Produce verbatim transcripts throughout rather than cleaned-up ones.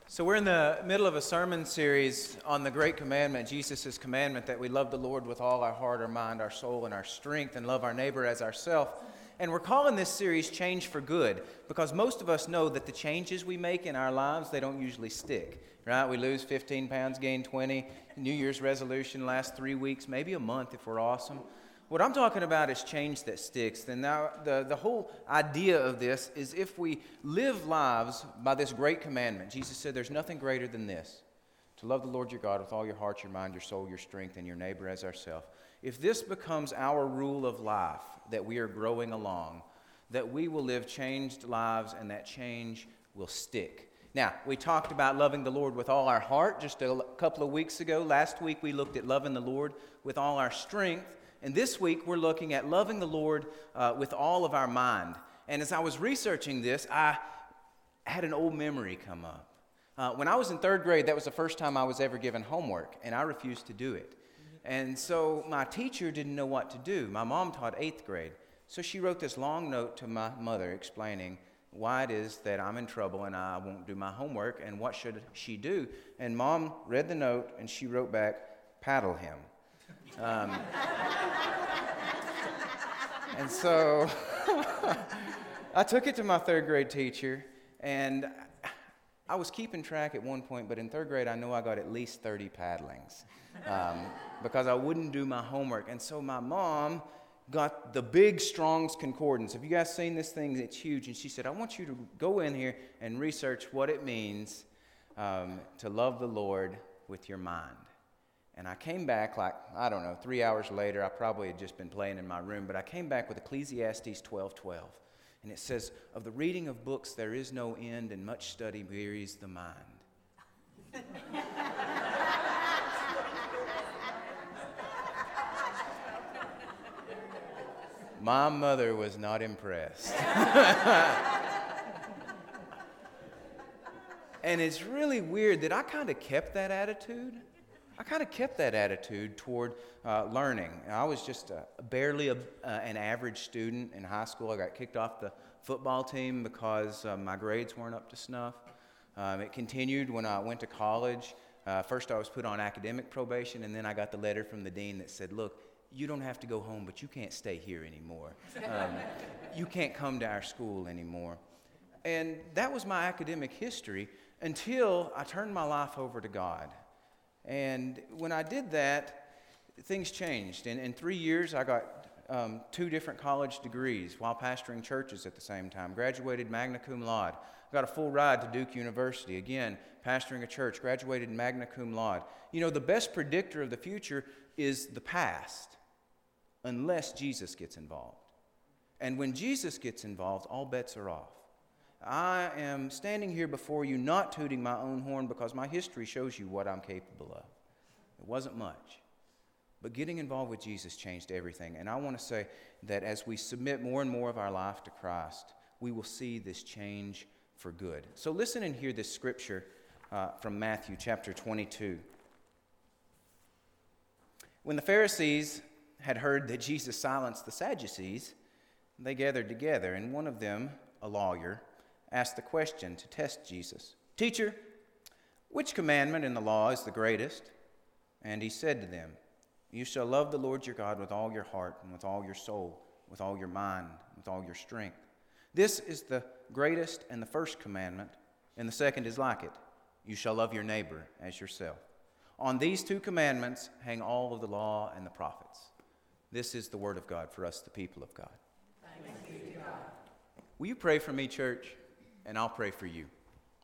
So we're in the middle of a sermon series on the great commandment, Jesus' commandment that we love the Lord with all our heart, our mind, our soul, and our strength, and love our neighbor as ourselves. And we're calling this series Change for Good because most of us know that the changes we make in our lives, they don't usually stick, right? We lose fifteen pounds, gain twenty, New Year's resolution lasts three weeks, maybe a month if we're awesome. What I'm talking about is change that sticks. And now the, the whole idea of this is if we live lives by this great commandment, Jesus said there's nothing greater than this, to love the Lord your God with all your heart, your mind, your soul, your strength, and your neighbor as ourselves. If this becomes our rule of life, that we are growing along, that we will live changed lives and that change will stick. Now, we talked about loving the Lord with all our heart just a couple of weeks ago. Last week we looked at loving the Lord with all our strength. And this week, we're looking at loving the Lord uh, with all of our mind. And as I was researching this, I had an old memory come up. Uh, when I was in third grade, that was the first time I was ever given homework, and I refused to do it. And so my teacher didn't know what to do. My mom taught eighth grade. So she wrote this long note to my mother explaining why it is that I'm in trouble and I won't do my homework, and what should she do. And Mom read the note, and she wrote back, "Paddle him." Um, and so I took it to my third grade teacher, and I was keeping track at one point, but in third grade I know I got at least thirty paddlings um, because I wouldn't do my homework. And so my mom got the big Strong's Concordance. Have you guys seen this thing? It's huge. And she said, I want you to go in here and research what it means um, to love the Lord with your mind. And I came back like, I don't know, three hours later. I probably had just been playing in my room, but I came back with Ecclesiastes twelve twelve. And it says, of the reading of books there is no end, and much study wearies the mind. My mother was not impressed. And it's really weird that I kind of kept that attitude. I kind of kept that attitude toward uh, learning. I was just a, barely a, uh, an average student in high school. I got kicked off the football team because uh, my grades weren't up to snuff. Um, it continued when I went to college. Uh, first I was put on academic probation, and then I got the letter from the dean that said, look, you don't have to go home, but you can't stay here anymore. Um, you can't come to our school anymore. And that was my academic history until I turned my life over to God. And when I did that, things changed. In, in three years, I got um, two different college degrees while pastoring churches at the same time. Graduated magna cum laude. Got a full ride to Duke University. Again, pastoring a church. Graduated magna cum laude. You know, the best predictor of the future is the past, unless Jesus gets involved. And when Jesus gets involved, all bets are off. I am standing here before you not tooting my own horn because my history shows you what I'm capable of. It wasn't much. But getting involved with Jesus changed everything. And I want to say that as we submit more and more of our life to Christ, we will see this change for good. So listen and hear this scripture uh, from Matthew chapter twenty-two. When the Pharisees had heard that Jesus silenced the Sadducees, they gathered together, and one of them, a lawyer, asked the question to test Jesus. Teacher, which commandment in the law is the greatest? And he said to them, you shall love the Lord your God with all your heart and with all your soul, with all your mind, with all your strength. This is the greatest and the first commandment, and the second is like it. You shall love your neighbor as yourself. On these two commandments hang all of the law and the prophets. This is the word of God for us, the people of God. Thanks be to God. Will you pray for me, church? And I'll pray for you.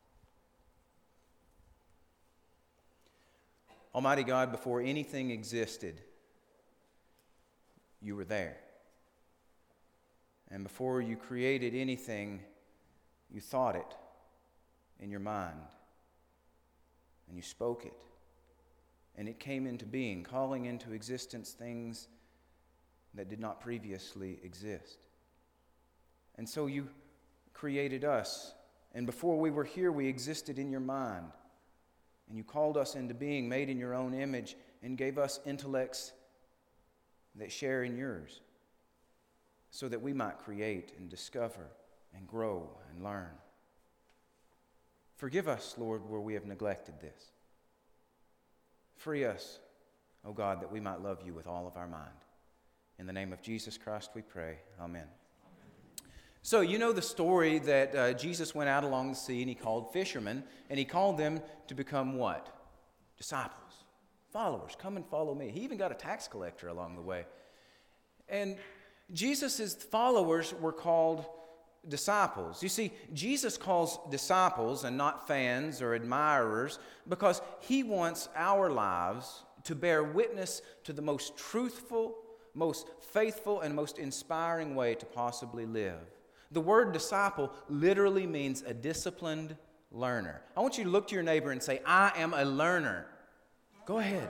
Almighty God, before anything existed, you were there. And before you created anything, you thought it in your mind. And you spoke it. And it came into being, calling into existence things that did not previously exist. And so you created us, and before we were here, we existed in your mind. And you called us into being, made in your own image, and gave us intellects that share in yours, so that we might create and discover and grow and learn. Forgive us, Lord, where we have neglected this. Free us, O God, that we might love you with all of our mind. In the name of Jesus Christ we pray. Amen. So you know the story that uh, Jesus went out along the sea and he called fishermen, and he called them to become what? Disciples, followers. Come and follow me. He even got a tax collector along the way. And Jesus' followers were called disciples. You see, Jesus calls disciples and not fans or admirers because he wants our lives to bear witness to the most truthful, most faithful, and most inspiring way to possibly live. The word disciple literally means a disciplined learner. I want you to look to your neighbor and say, I am a learner. Go ahead.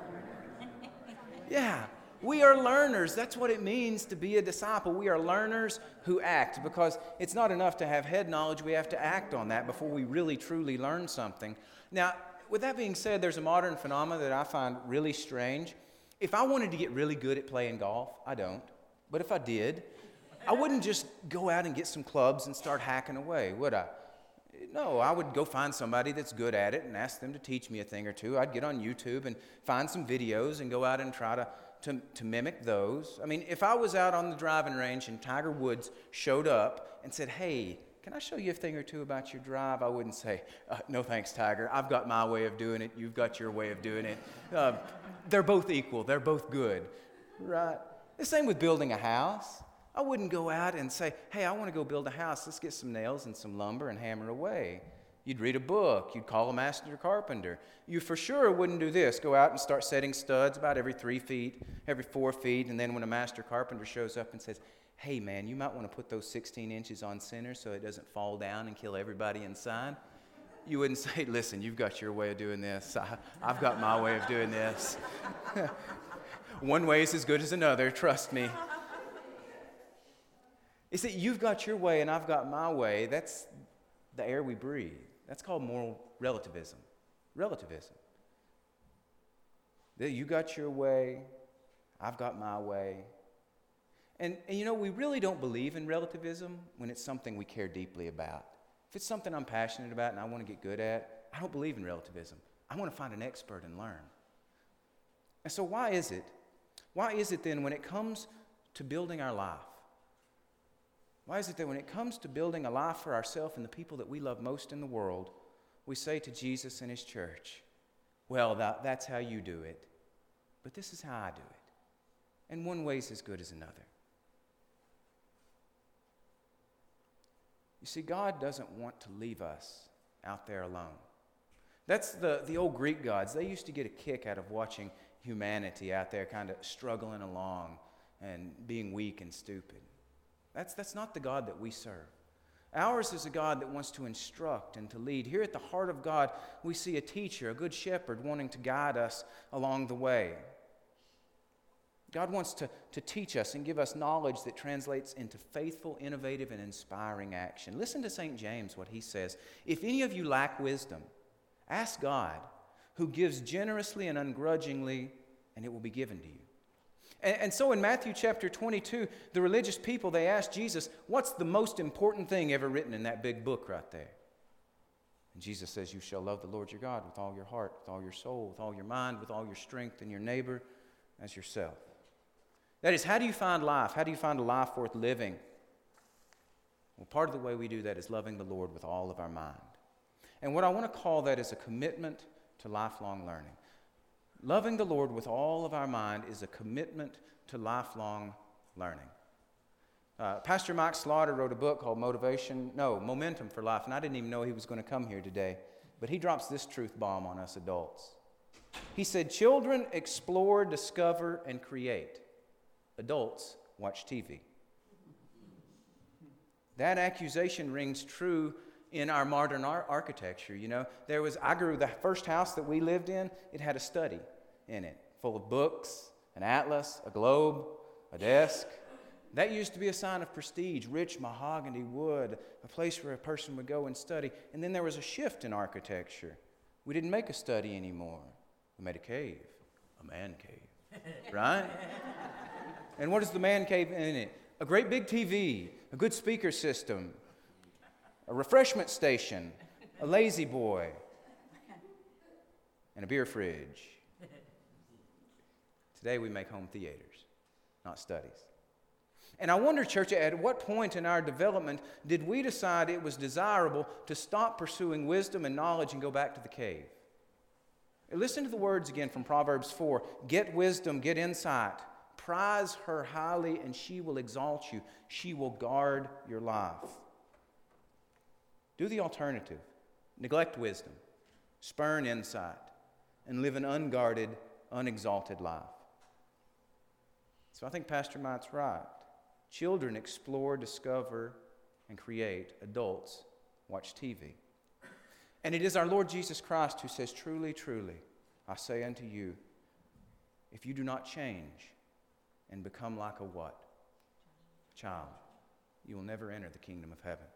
Yeah, we are learners. That's what it means to be a disciple. We are learners who act, because it's not enough to have head knowledge. We have to act on that before we really, truly learn something. Now, with that being said, there's a modern phenomenon that I find really strange. If I wanted to get really good at playing golf, I don't. But if I did, I wouldn't just go out and get some clubs and start hacking away, would I? No, I would go find somebody that's good at it and ask them to teach me a thing or two. I'd get on YouTube and find some videos and go out and try to, to, to mimic those. I mean, if I was out on the driving range and Tiger Woods showed up and said, hey, can I show you a thing or two about your drive? I wouldn't say, uh, no thanks, Tiger. I've got my way of doing it. You've got your way of doing it. Uh, they're both equal. They're both good. Right? The same with building a house. I wouldn't go out and say, hey, I want to go build a house. Let's get some nails and some lumber and hammer away. You'd read a book. You'd call a master carpenter. You for sure wouldn't do this. Go out and start setting studs about every three feet, every four feet, and then when a master carpenter shows up and says, hey, man, you might want to put those sixteen inches on center so it doesn't fall down and kill everybody inside. You wouldn't say, listen, you've got your way of doing this. I, I've got my way of doing this. One way is as good as another, trust me. It's that you've got your way and I've got my way. That's the air we breathe. That's called moral relativism. Relativism. That you got your way, I've got my way. And, and you know, we really don't believe in relativism when it's something we care deeply about. If it's something I'm passionate about and I want to get good at, I don't believe in relativism. I want to find an expert and learn. And so why is it? Why is it then when it comes to building our life, why is it that when it comes to building a life for ourselves and the people that we love most in the world, we say to Jesus and his church, well, that, that's how you do it, but this is how I do it. And one way is as good as another. You see, God doesn't want to leave us out there alone. That's the, the old Greek gods. They used to get a kick out of watching humanity out there kind of struggling along and being weak and stupid. That's, that's not the God that we serve. Ours is a God that wants to instruct and to lead. Here at the heart of God, we see a teacher, a good shepherd, wanting to guide us along the way. God wants to, to teach us and give us knowledge that translates into faithful, innovative, and inspiring action. Listen to Saint James, what he says. If any of you lack wisdom, ask God, who gives generously and ungrudgingly, and it will be given to you. And, and so in Matthew chapter twenty-two, the religious people, they asked Jesus, what's the most important thing ever written in that big book right there? And Jesus says, you shall love the Lord your God with all your heart, with all your soul, with all your mind, with all your strength, and your neighbor as yourself. That is, how do you find life? How do you find a life worth living? Well, part of the way we do that is loving the Lord with all of our mind. And what I want to call that is a commitment to lifelong learning. Loving the Lord with all of our mind is a commitment to lifelong learning. Uh, Pastor Mike Slaughter wrote a book called Motivation, no, Momentum for Life, and I didn't even know he was going to come here today, but he drops this truth bomb on us adults. He said, children explore, discover, and create. Adults watch T V. That accusation rings true in our modern ar- architecture. You know, there was, I grew, the first house that we lived in, it had a study in it, full of books, an atlas, a globe, a desk. That used to be a sign of prestige, rich mahogany wood, a place where a person would go and study. And then there was a shift in architecture. We didn't make a study anymore. We made a cave, a man cave, right? And what is the man cave in it? A great big T V, a good speaker system, a refreshment station, a lazy boy, and a beer fridge. Today we make home theaters, not studies. And I wonder, church, at what point in our development did we decide it was desirable to stop pursuing wisdom and knowledge and go back to the cave? Listen to the words again from Proverbs four. Get wisdom, get insight. Prize her highly, and she will exalt you. She will guard your life. Do the alternative. Neglect wisdom, spurn insight, and live an unguarded, unexalted life. So I think Pastor Mike's right. Children explore, discover, and create. Adults watch T V. And it is our Lord Jesus Christ who says, truly, truly, I say unto you, if you do not change and become like a what? Child, you will never enter the kingdom of heaven.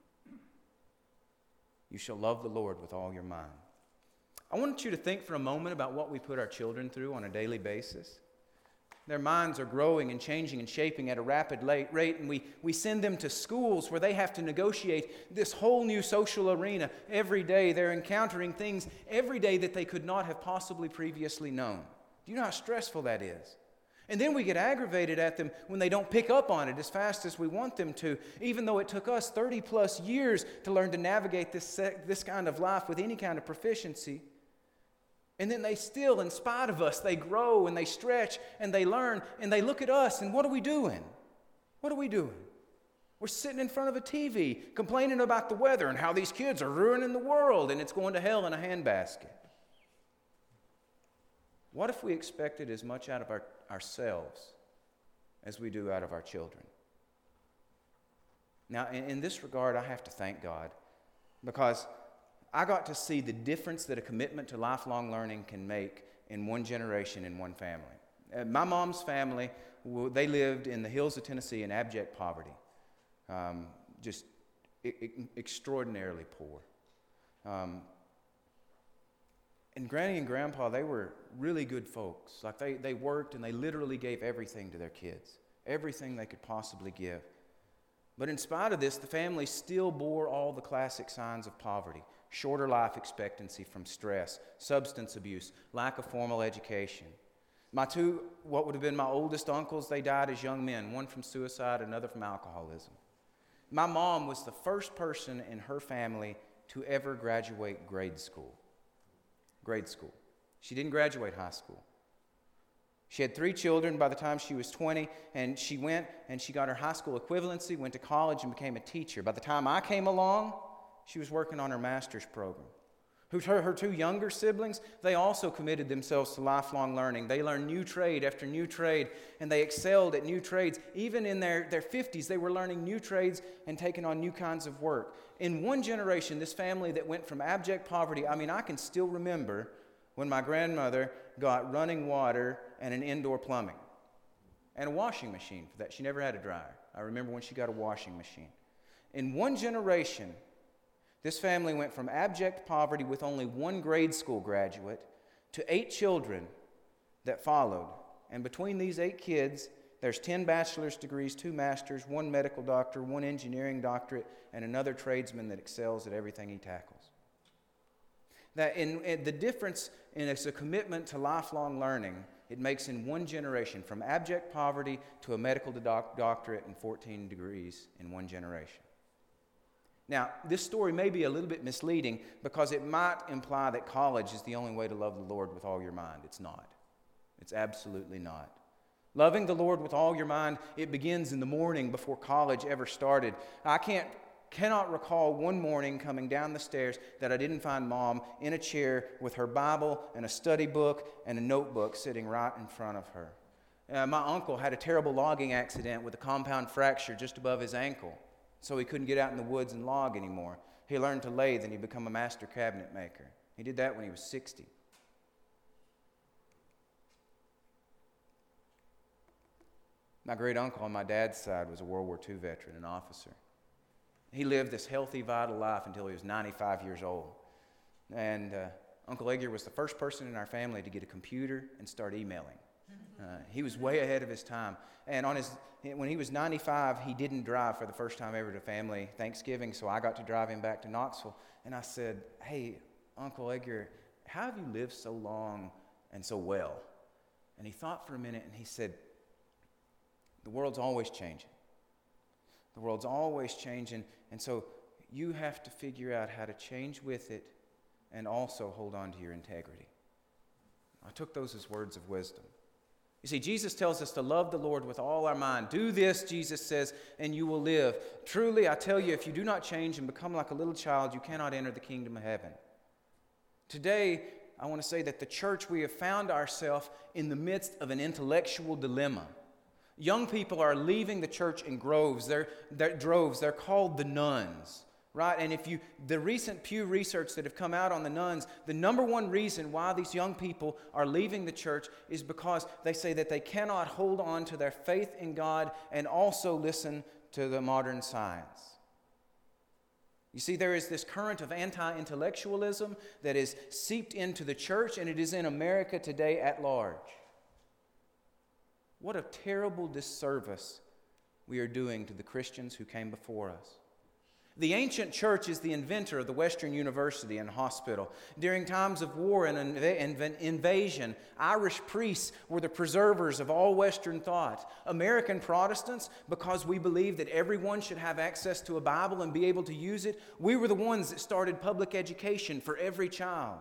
You shall love the Lord with all your mind. I want you to think for a moment about what we put our children through on a daily basis. Their minds are growing and changing and shaping at a rapid rate, and we, we send them to schools where they have to negotiate this whole new social arena every day. They're encountering things every day that they could not have possibly previously known. Do you know how stressful that is? And then we get aggravated at them when they don't pick up on it as fast as we want them to, even though it took us thirty plus years to learn to navigate this, this kind of life with any kind of proficiency. And then they still, in spite of us, they grow and they stretch and they learn and they look at us, and what are we doing? What are we doing? We're sitting in front of a T V complaining about the weather and how these kids are ruining the world and it's going to hell in a handbasket. What if we expected as much out of our, ourselves as we do out of our children? Now, in, in this regard, I have to thank God, because I got to see the difference that a commitment to lifelong learning can make in one generation, in one family. Uh, my mom's family, they lived in the hills of Tennessee in abject poverty, um, just I- I- extraordinarily poor. Um, and Granny and Grandpa, they were really good folks. Like they, they worked and they literally gave everything to their kids, everything they could possibly give. But in spite of this, the family still bore all the classic signs of poverty. Shorter life expectancy from stress, substance abuse, lack of formal education. My two, what would have been my oldest uncles, they died as young men, one from suicide, another from alcoholism. My mom was the first person in her family to ever graduate grade school. Grade school. She didn't graduate high school. She had three children by the time she was twenty, and she went and she got her high school equivalency, went to college, and became a teacher. By the time I came along, she was working on her master's program. Her, her two younger siblings, they also committed themselves to lifelong learning. They learned new trade after new trade, and they excelled at new trades. Even in their, their fifties, they were learning new trades and taking on new kinds of work. In one generation, this family that went from abject poverty, I mean, I can still remember when my grandmother got running water and an indoor plumbing and a washing machine for that. She never had a dryer. I remember when she got a washing machine. In one generation, this family went from abject poverty with only one grade school graduate to eight children that followed. And between these eight kids, there's ten bachelor's degrees, two masters, one medical doctor, one engineering doctorate, and another tradesman that excels at everything he tackles. That in, in the difference in it's a commitment to lifelong learning it makes in one generation, from abject poverty to a medical doc- doctorate and fourteen degrees in one generation. Now, this story may be a little bit misleading because it might imply that college is the only way to love the Lord with all your mind. It's not. It's absolutely not. Loving the Lord with all your mind, it begins in the morning before college ever started. I can't, cannot recall one morning coming down the stairs that I didn't find Mom in a chair with her Bible and a study book and a notebook sitting right in front of her. Uh, my uncle had a terrible logging accident with a compound fracture just above his ankle. So he couldn't get out in the woods and log anymore. He learned to lathe and he became a master cabinet maker. He did that when he was sixty. My great uncle on my dad's side was a World War Two veteran, an officer. He lived this healthy, vital life until he was ninety-five years old. And uh, Uncle Edgar was the first person in our family to get a computer and start emailing. Uh, he was way ahead of his time. And on his when he was ninety-five, he didn't drive for the first time ever to family Thanksgiving, so I got to drive him back to Knoxville. And I said, "Hey, Uncle Edgar, how have you lived so long and so well?" And he thought for a minute, and he said, "The world's always changing. The world's always changing, and so you have to figure out how to change with it and also hold on to your integrity." I took those as words of wisdom. You see, Jesus tells us to love the Lord with all our mind. Do this, Jesus says, and you will live. Truly, I tell you, if you do not change and become like a little child, you cannot enter the kingdom of heaven. Today, I want to say that the church, we have found ourselves in the midst of an intellectual dilemma. Young people are leaving the church in groves. They're, they're droves. They're called the nuns. Right? And if you, the recent Pew research that have come out on the nuns, the number one reason why these young people are leaving the church is because they say that they cannot hold on to their faith in God and also listen to the modern science. You see, there is this current of anti-intellectualism that is seeped into the church, and it is in America today at large. What a terrible disservice we are doing to the Christians who came before us. The ancient church is the inventor of the Western University and hospital. During times of war and inv- invasion, Irish priests were the preservers of all Western thought. American Protestants, because we believed that everyone should have access to a Bible and be able to use it, we were the ones that started public education for every child.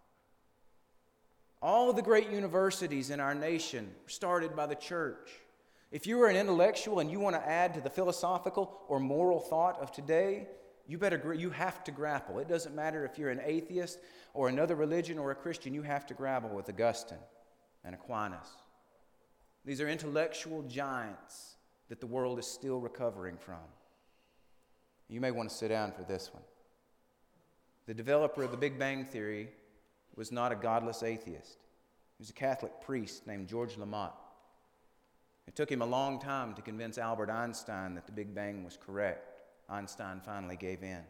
All of the great universities in our nation were started by the church. If you are an intellectual and you want to add to the philosophical or moral thought of today, you better you have to grapple. It doesn't matter if you're an atheist or another religion or a Christian, you have to grapple with Augustine and Aquinas. These are intellectual giants that the world is still recovering from. You may want to sit down for this one. The developer of the Big Bang Theory was not a godless atheist. He was a Catholic priest named George Lamont. It took him a long time to convince Albert Einstein that the Big Bang was correct. Einstein finally gave in.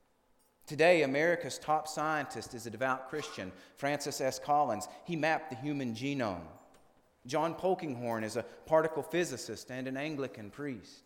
Today, America's top scientist is a devout Christian, Francis S. Collins. He mapped the human genome. John Polkinghorne is a particle physicist and an Anglican priest.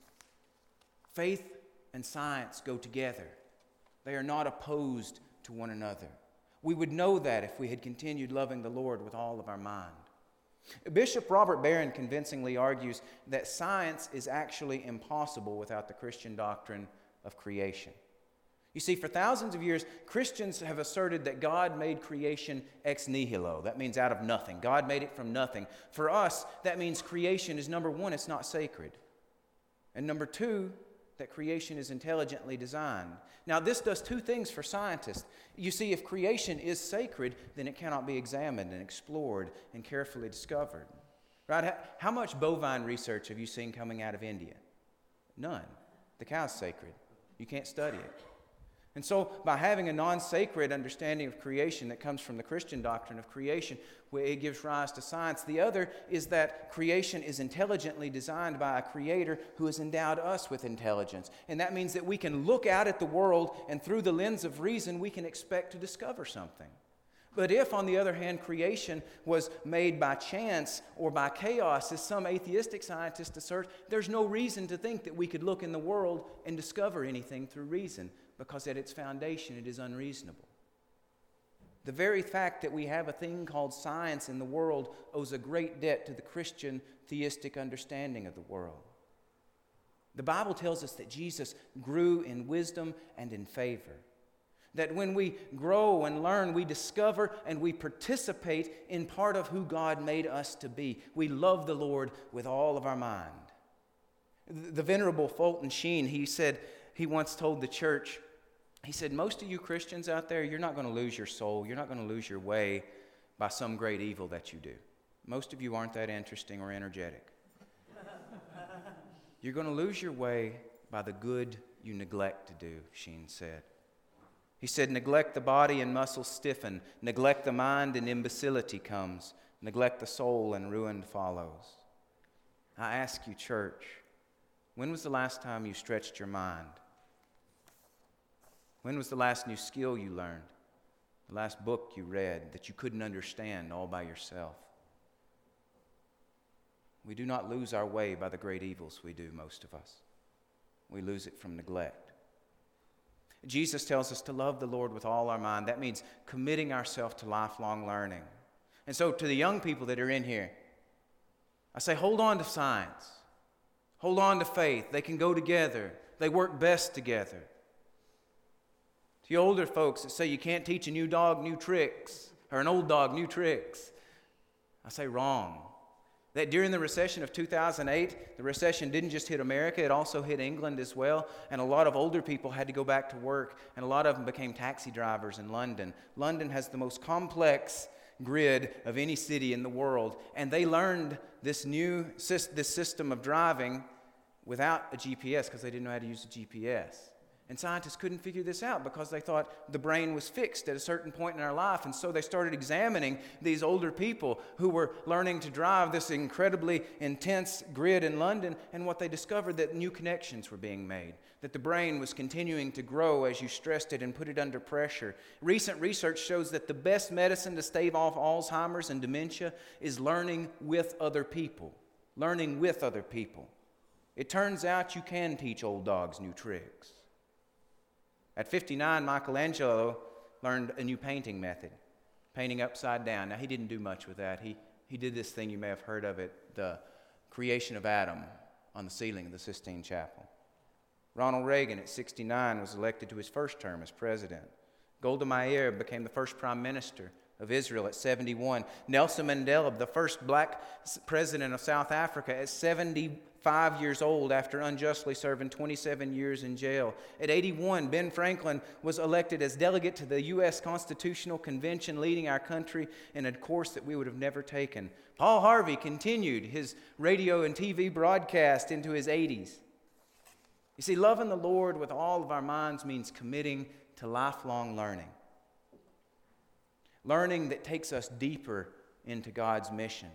Faith and science go together. They are not opposed to one another. We would know that if we had continued loving the Lord with all of our mind. Bishop Robert Barron convincingly argues that science is actually impossible without the Christian doctrine of creation. You see, for thousands of years, Christians have asserted that God made creation ex nihilo. That means out of nothing. God made it from nothing. For us, that means creation is, number one, it's not sacred. And number two, that creation is intelligently designed. Now, this does two things for scientists. You see, if creation is sacred, then it cannot be examined and explored and carefully discovered. Right? How much bovine research have you seen coming out of India? None. The cow's sacred. You can't study it. And so, by having a non-sacred understanding of creation that comes from the Christian doctrine of creation, it gives rise to science. The other is that creation is intelligently designed by a creator who has endowed us with intelligence. And that means that we can look out at the world, and through the lens of reason, we can expect to discover something. But if, on the other hand, creation was made by chance or by chaos, as some atheistic scientists assert, there's no reason to think that we could look in the world and discover anything through reason, because at its foundation it is unreasonable. The very fact that we have a thing called science in the world owes a great debt to the Christian theistic understanding of the world. The Bible tells us that Jesus grew in wisdom and in favor. That when we grow and learn, we discover and we participate in part of who God made us to be. We love the Lord with all of our mind. The Venerable Fulton Sheen, he said, he once told the church, he said, most of you Christians out there, you're not going to lose your soul. You're not going to lose your way by some great evil that you do. Most of you aren't that interesting or energetic. You're going to lose your way by the good you neglect to do, Sheen said. He said, neglect the body and muscles stiffen. Neglect the mind and imbecility comes. Neglect the soul and ruin follows. I ask you, church, when was the last time you stretched your mind? When was the last new skill you learned? The last book you read that you couldn't understand all by yourself? We do not lose our way by the great evils we do, most of us. We lose it from neglect. Jesus tells us to love the Lord with all our mind. That means committing ourselves to lifelong learning. And so to the young people that are in here, I say hold on to science. Hold on to faith. They can go together. They work best together. To you older folks that say you can't teach a new dog new tricks, or an old dog new tricks, I say wrong. That during the recession of two thousand eight, the recession didn't just hit America, it also hit England as well. And a lot of older people had to go back to work, and a lot of them became taxi drivers in London. London has the most complex grid of any city in the world, and they learned this new this system of driving without a G P S because they didn't know how to use a G P S. And scientists couldn't figure this out because they thought the brain was fixed at a certain point in our life. And so they started examining these older people who were learning to drive this incredibly intense grid in London. And what they discovered, that new connections were being made, that the brain was continuing to grow as you stressed it and put it under pressure. Recent research shows that the best medicine to stave off Alzheimer's and dementia is learning with other people. Learning with other people. It turns out you can teach old dogs new tricks. At fifty-nine, Michelangelo learned a new painting method, painting upside down. Now, he didn't do much with that. He, he did this thing, you may have heard of it, the creation of Adam on the ceiling of the Sistine Chapel. Ronald Reagan, at sixty-nine, was elected to his first term as president. Golda Meir became the first prime minister of Israel at seventy-one. Nelson Mandela, the first black president of South Africa, at seventy-five years old after unjustly serving twenty-seven years in jail. At eighty-one, Ben Franklin was elected as delegate to the U S Constitutional Convention, leading our country in a course that we would have never taken. Paul Harvey continued his radio and T V broadcast into his eighties. You see, loving the Lord with all of our minds means committing to lifelong learning. Learning that takes us deeper into God's mission.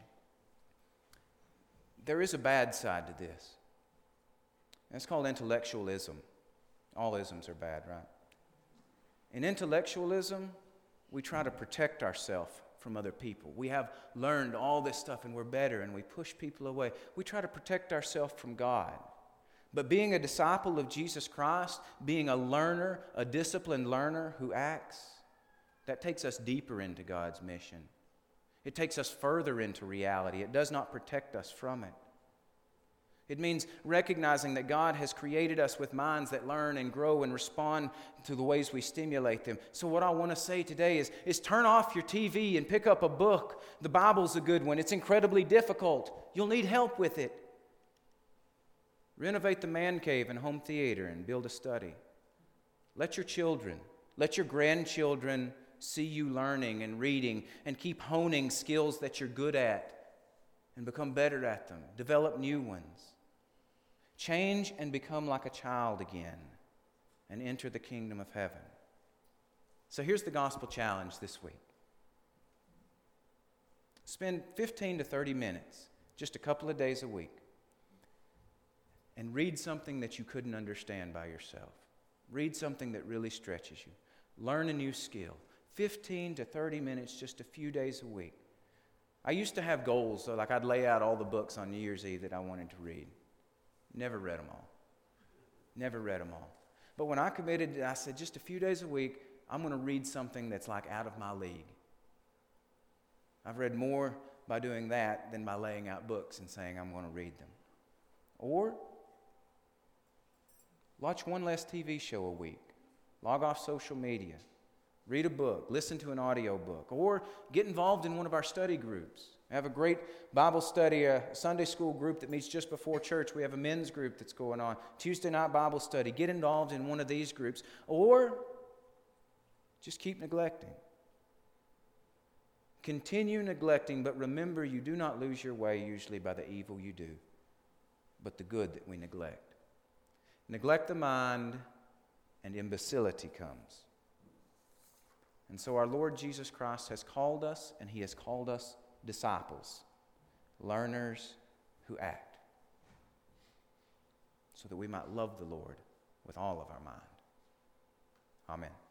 There is a bad side to this. And it's called intellectualism. All isms are bad, right? In intellectualism, we try to protect ourselves from other people. We have learned all this stuff and we're better and we push people away. We try to protect ourselves from God. But being a disciple of Jesus Christ, being a learner, a disciplined learner who acts, that takes us deeper into God's mission. It takes us further into reality. It does not protect us from it. It means recognizing that God has created us with minds that learn and grow and respond to the ways we stimulate them. So what I want to say today is, is turn off your T V and pick up a book. The Bible's a good one. It's incredibly difficult. You'll need help with it. Renovate the man cave and home theater and build a study. Let your children, let your grandchildren see you learning and reading and keep honing skills that you're good at and become better at them. Develop new ones. Change and become like a child again and enter the kingdom of heaven. So here's the gospel challenge this week. Spend fifteen to thirty minutes, just a couple of days a week, and read something that you couldn't understand by yourself. Read something that really stretches you. Learn a new skill. fifteen to thirty minutes, just a few days a week. I used to have goals, so like I'd lay out all the books on New Year's Eve that I wanted to read. Never read them all. Never read them all. But when I committed, I said just a few days a week, I'm going to read something that's like out of my league. I've read more by doing that than by laying out books and saying I'm going to read them. Or watch one less T V show a week. Log off social media. Read a book, listen to an audio book, or get involved in one of our study groups. We have a great Bible study, a Sunday school group that meets just before church. We have a men's group that's going on. Tuesday night Bible study. Get involved in one of these groups, or just keep neglecting. Continue neglecting, but remember you do not lose your way usually by the evil you do, but the good that we neglect. Neglect the mind, and imbecility comes. And so our Lord Jesus Christ has called us, and He has called us disciples, learners who act, so that we might love the Lord with all of our mind. Amen.